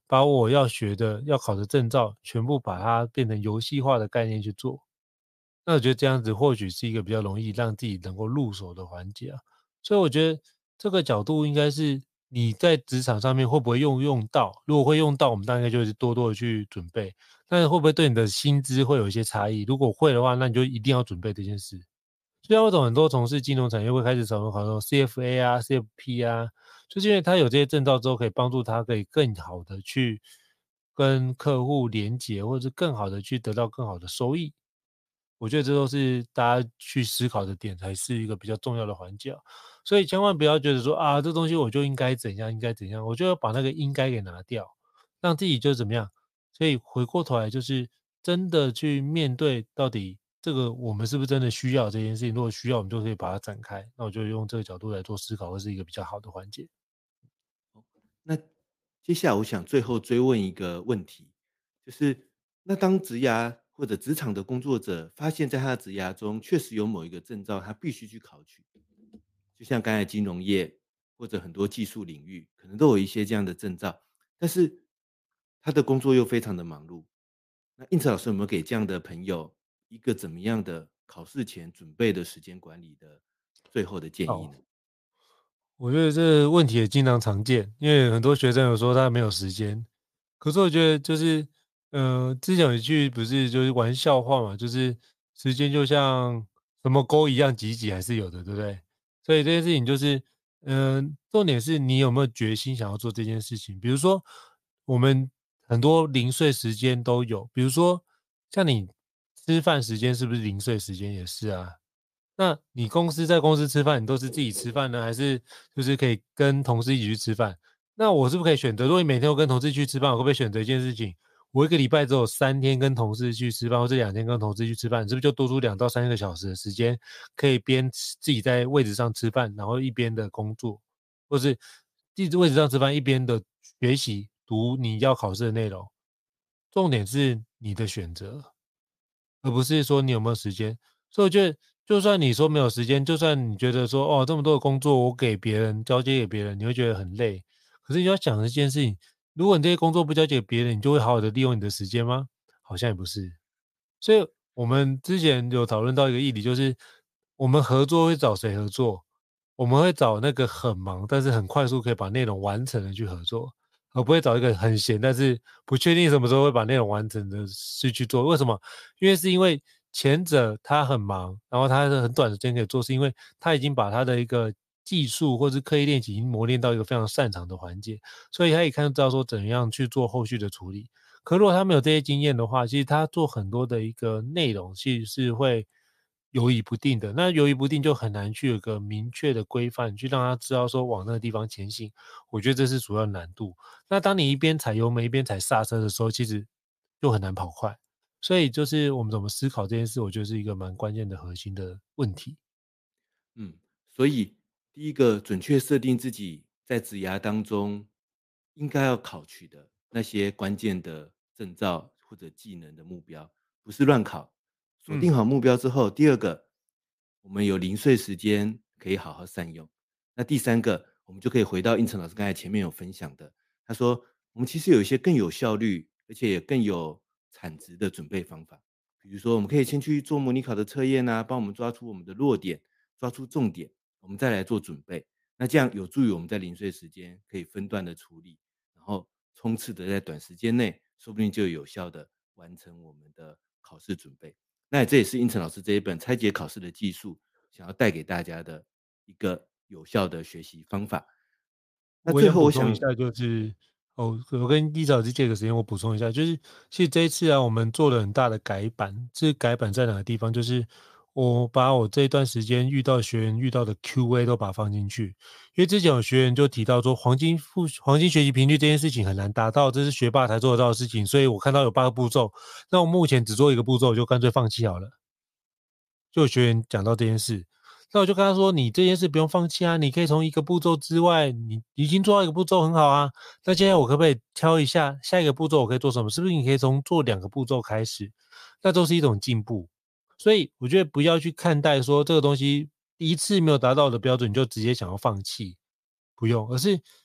把我要学的、要考的证照，全部把它变成游戏化的概念去做。那我觉得这样子或许是一个比较容易让自己能够入手的环节啊。所以我觉得这个角度应该是你在职场上面会不会用用到，如果会用到，我们大概就是多多的去准备。但是会不会对你的薪资会有一些差异？如果会的话，那你就一定要准备这件事。虽然我懂很多从事金融产业会开始讨论考那种 C F A 啊、C F P 啊，就是因为他有这些证照之后，可以帮助他可以更好的去跟客户连结，或者是更好的去得到更好的收益。我觉得这都是大家去思考的点，才是一个比较重要的环节啊。所以千万不要觉得说啊，这东西我就应该怎样，应该怎样，我就要把那个应该给拿掉，让自己就怎么样。所以回过头来，就是真的去面对到底这个我们是不是真的需要这件事情。如果需要，我们就可以把它展开。那我就用这个角度来做思考，会是一个比较好的环节。 那接下来我想最后追问一个问题，就是那当职涯或者职场的工作者发现在他的职涯中确实有某一个证照他必须去考取，就像刚才金融业或者很多技术领域可能都有一些这样的证照，但是他的工作又非常的忙碌。那应慈老师有没有给这样的朋友一个怎么样的考试前准备的时间管理的最后的建议好， 呢？ 我觉得这个问题也经常常见，因为很多学生有说他没有时间，可是我觉得就是，呃，之前有一句不是就是玩笑话嘛，就是时间就像什么沟一样挤一挤还是有的，对不对？所以这件事情就是，嗯、重点是你有没有决心想要做这件事情。比如说，我们很多零碎时间都有，比如说像你吃饭时间是不是零碎时间也是啊？那你公司在公司吃饭，你都是自己吃饭呢，还是就是可以跟同事一起去吃饭？那我是不是可以选择？如果你每天都跟同事去吃饭，我会不会选择一件事情？我一个礼拜只有三天跟同事去吃饭，或者两天跟同事去吃饭，是不是就多出两到三个小时的时间，可以边吃自己在位置上吃饭，然后一边的工作，或是自己位置上吃饭，一边的学习读你要考试的内容？重点是你的选择。而不是说你有没有时间。所以我觉得，就算你说没有时间，就算你觉得说哦，这么多的工作我给别人交接给别人，你会觉得很累。可是你要想一件事情，如果你这些工作不交接给别人，你就会好好的利用你的时间吗？好像也不是。所以我们之前有讨论到一个议题，就是我们合作会找谁合作？我们会找那个很忙，但是很快速可以把内容完成的去合作，而不会找一个很闲，但是不确定什么时候会把内容完成的事去做。为什么？因为是因为前者他很忙，然后他是很短时间可以做，是因为他已经把他的一个技术或是刻意练习已经磨练到一个非常擅长的环节，所以他也看到说怎样去做后续的处理。可如果他没有这些经验的话，其实他做很多的一个内容，其实是会犹疑不定的。那犹疑不定就很难去有个明确的规范，去让他知道说往那个地方前行。我觉得这是主要难度。那当你一边踩油门一边踩刹车的时候，其实就很难跑快。所以就是我们怎么思考这件事，我觉得是一个蛮关键的核心的问题。 嗯，所以第一个准确设定自己在职涯当中应该要考取的那些关键的证照或者技能的目标，不是乱考。锁定嗯， 好目标之后，第二个，我们有零碎时间可以好好善用。那第三个，我们就可以回到应成老师刚才前面有分享的，他说我们其实有一些更有效率，而且也更有产值的准备方法。比如说，我们可以先去做模拟考的测验啊，帮我们抓出我们的弱点，抓出重点，我们再来做准备。那这样有助于我们在零碎时间可以分段的处理，然后冲刺的在短时间内，说不定就有效的完成我们的考试准备。那这也是应成老师这一本拆解考试的技术想要带给大家的一个有效的学习方法。那我最后我想， 想补充一下，就是哦，我跟伊老师借个时间，我补充一下，就是其实这一次啊，我们做了很大的改版。这改版在哪个地方？就是我把我这一段时间遇到学员遇到的 Q A 都把它放进去，因为之前有学员就提到说，黄金复黄金学习频率这件事情很难达到，这是学霸才做得到的事情，所以我看到有八个步骤，那我目前只做一个步骤，我就干脆放弃好了。就有学员讲到这件事，那我就跟他说：“你这件事不用放弃啊，你可以从一个步骤之外，你已经做到一个步骤很好啊。那接下来我可不可以挑一下下一个步骤我可以做什么？是不是你可以从做两个步骤开始？那都是一种进步。所以我觉得不要去看待说这个东西一次没有达到我的标准，你就直接想要放弃，不用，而是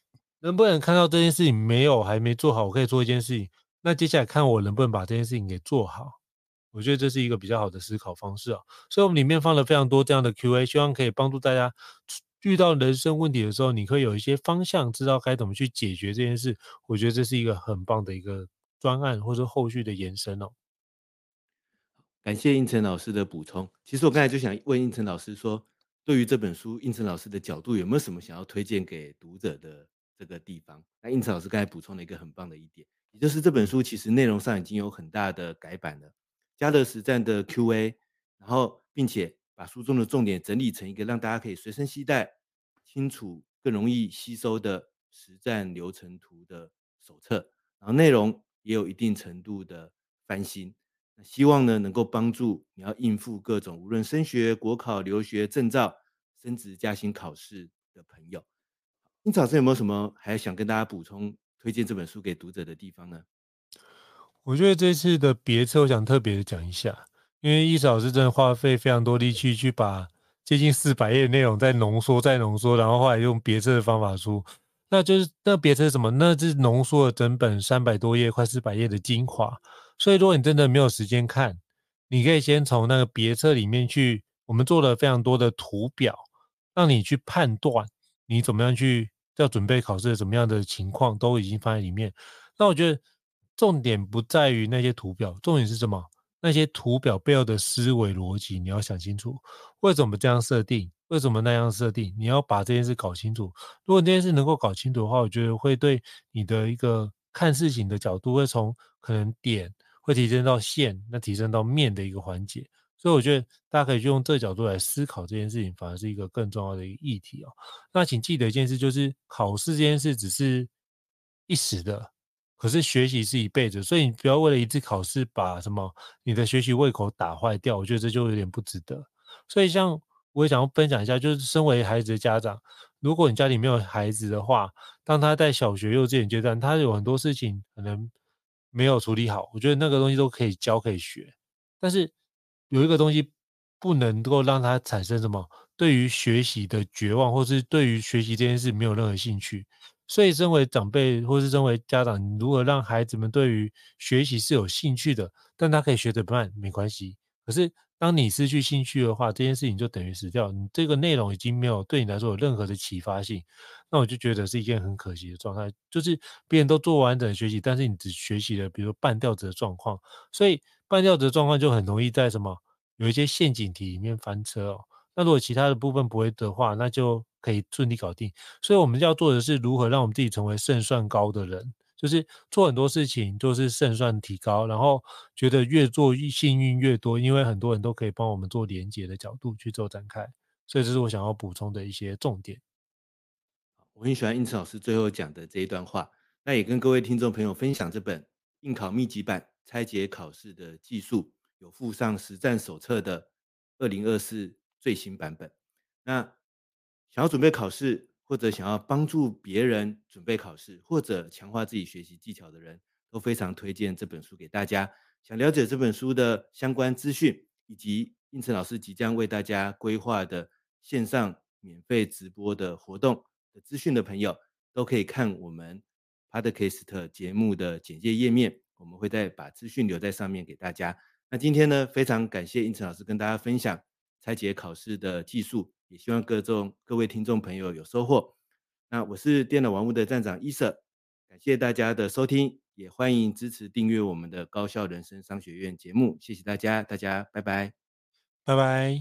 能不能看到这件事情没有还没做好，我可以做一件事情，那接下来看我能不能把这件事情给做好。我觉得这是一个比较好的思考方式啊，所以我们里面放了非常多这样的 Q A， 希望可以帮助大家遇到人生问题的时候，你可以有一些方向，知道该怎么去解决这件事。我觉得这是一个很棒的一个专案，或者后续的延伸哦。 感谢应成老师的补充。其实我刚才就想问应成老师说，对于这本书，应成老师的角度有没有什么想要推荐给读者的这个地方？那应成老师刚才补充了一个很棒的一点，也就是这本书其实内容上已经有很大的改版了，加了实战的 Q A， 然后并且把书中的重点整理成一个让大家可以随身携带、清楚、更容易吸收的实战流程图的手册，然后内容也有一定程度的翻新。希望呢能够帮助你要应付各种无论升学、国考、留学、证照、升职加薪考试的朋友。应成老师有没有什么还想跟大家补充、推荐这本书给读者的地方呢？ 我觉得这次的别册，我想特别的讲一下，因为易老师真的花费非常多力气去把接近四百页的内容再浓缩、再浓缩，然后后来用别册的方法出，那就是那别册是什么？那是浓缩了整本三百多页、快四百页的精华。所以如果你真的没有时间看，你可以先从那个别册里面去，我们做了非常多的图表，让你去判断你怎么样去要准备考试的怎么样的情况，都已经放在里面。那我觉得重点不在于那些图表，重点是什么？那些图表背后的思维逻辑，你要想清楚，为什么这样设定，为什么那样设定，你要把这件事搞清楚。如果这件事能够搞清楚的话，我觉得会对你的一个看事情的角度，会从可能点会提升到线，那提升到面的一个环节。所以我觉得大家可以用这个角度来思考这件事情，反而是一个更重要的一个议题哦。那请记得一件事，就是考试这件事只是一时的，可是学习是一辈子，所以你不要为了一次考试把什么你的学习胃口打坏掉，我觉得这就有点不值得。所以像我也想要分享一下，就是身为孩子的家长，如果你家里没有孩子的话，当他在小学、幼稚园阶段，他有很多事情可能没有处理好，我觉得那个东西都可以教可以学，但是有一个东西不能够让他产生什么对于学习的绝望，或是对于学习这件事没有任何兴趣。所以身为长辈或是身为家长，你如何让孩子们对于学习是有兴趣的，但他可以学得慢没关系。可是当你失去兴趣的话，这件事情就等于死掉，你这个内容已经没有对你来说有任何的启发性，那我就觉得是一件很可惜的状态，就是别人都做完整的学习，但是你只学习了比如半吊子的状况，所以半吊子的状况就很容易在什么有一些陷阱题里面翻车哦。那如果其他的部分不会的话，那就可以顺利搞定。所以我们要做的是如何让我们自己成为胜算高的人，就是做很多事情就是胜算提高，然后觉得越做幸运越多，因为很多人都可以帮我们做连结的角度去做展开。所以这是我想要补充的一些重点。 我很喜欢应成老师最后讲的这一段话，那也跟各位听众朋友分享这本应考秘籍版拆解考试的技术，有附上实战手册的二零二四最新版本。那想要准备考试，或者想要帮助别人准备考试，或者强化自己学习技巧的人，都非常推荐这本书给大家。想了解这本书的相关资讯，以及应成老师即将为大家规划的线上免费直播的活动的资讯的朋友，都可以看我们 Podcast 节目的简介页面，我们会再把资讯留在上面给大家。那今天呢，非常感谢应成老师跟大家分享拆解考试的技术，也希望各众各位听众朋友有收获。那我是电脑玩物的站长伊舍，感谢大家的收听，也欢迎支持订阅我们的高效人生商学院节目，谢谢大家，大家拜拜， 拜拜。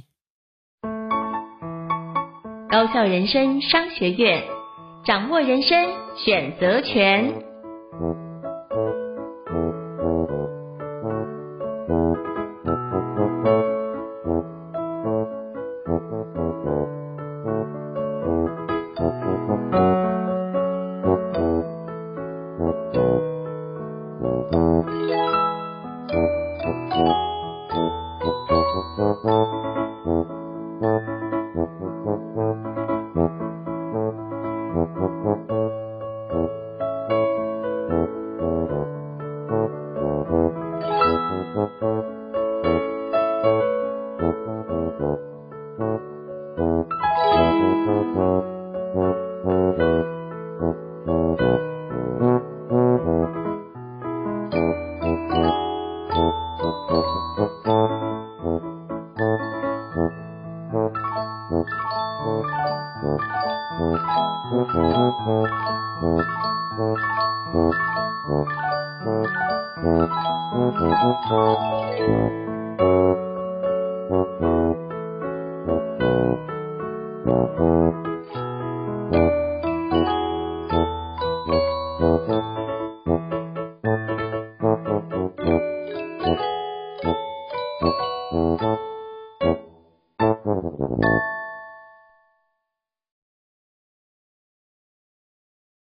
高效人生商学院，掌握人生选择权。 嗯 Thank you.